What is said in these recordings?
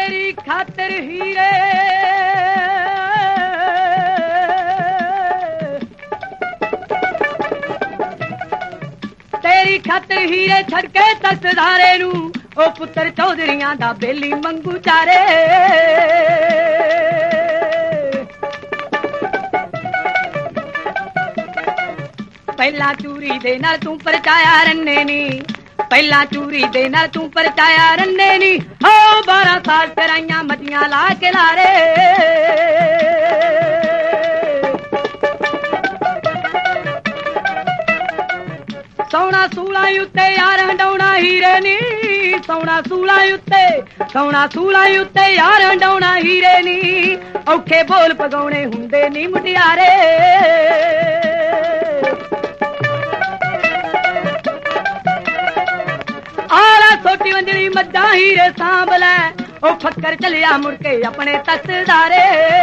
तेरी खातिर हीरे तेरी खातिर हीरे छड़ के तसदारे नू ओ पुत्र चौधरियां दा बेली मंगू चारे पहला चूरी दे नाल तू परचाया रन्ने नी पहला चूरी दे नाल तू परचाया रन्ने नी हो 12 साल तेराइयां मतियां ला के लारे सौना सूला उत्ते यार हंडौना हीरे नी सौना सूला उत्ते यार हंडौना हीरे नी औखे बोल पगाउणे हुंदे नी मुटियारे आला सोटी वंजली मद्दा हीरे सांभ लै ओ फक्कर चलिया मुड़के अपने तसदारे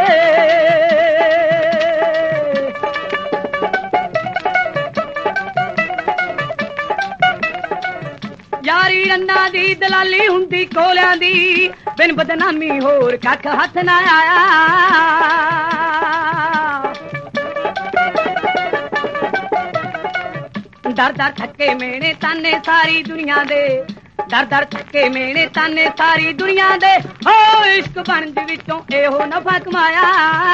यारी रन्ना दी दलाली हुंदी कोलियां दी बिन बदनामी होर कख हथ ना आया दर दर थके मेने ताने सारी दुनिया दे दर दर थके मेने ताने सारी दुनिया दे हो इश्क बनज विचों एहो नफा कमाया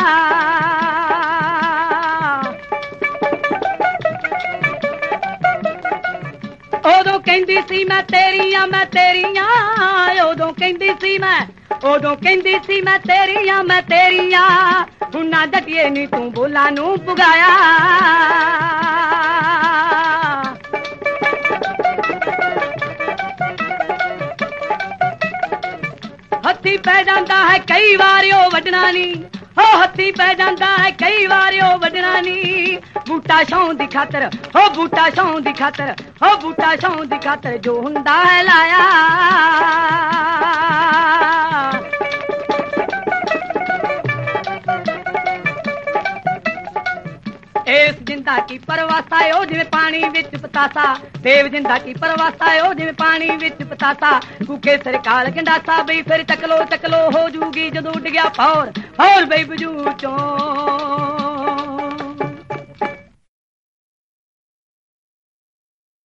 ओदों कहंदी सी मैं तेरियां ओदों कहंदी सी मैं तेरियां हुन्ना डटिए नी तू बोला नू पुगाया हथी पै जांदा है कई वार ओ वडना नी हो हथी पै जांदा है कई वार ओ वडना नी बूटा छौं दी खातर हो बूटा छौं दी खातर हो बूटा छौं दी खातर जो हुंदा है लाया इस जिंदा की परवासा ओ जिवें पानी विच पतासा देव जिंदा की परवासा ओ जिवें पानी विच पतासा कूके सरकाल गंडासा बई फिर चकलो हो जूगी जदों उड़ गया फौर बई बजू चों